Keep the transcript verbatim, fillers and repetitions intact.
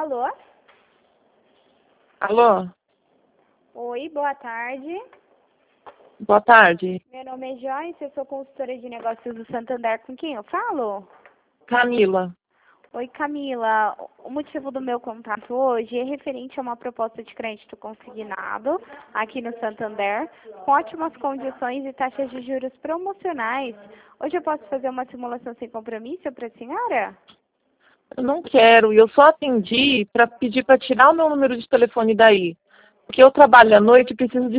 Alô? Alô? Oi, boa tarde. Boa tarde. Meu nome é Joyce, eu sou consultora de negócios do Santander. Com quem eu falo? Camila. Oi, Camila. O motivo do meu contato hoje é referente a uma proposta de crédito consignado aqui no Santander, com ótimas condições e taxas de juros promocionais. Hoje eu posso fazer uma simulação sem compromisso para a senhora? Eu não quero, e eu só atendi para pedir para tirar o meu número de telefone daí. Porque eu trabalho à noite e preciso de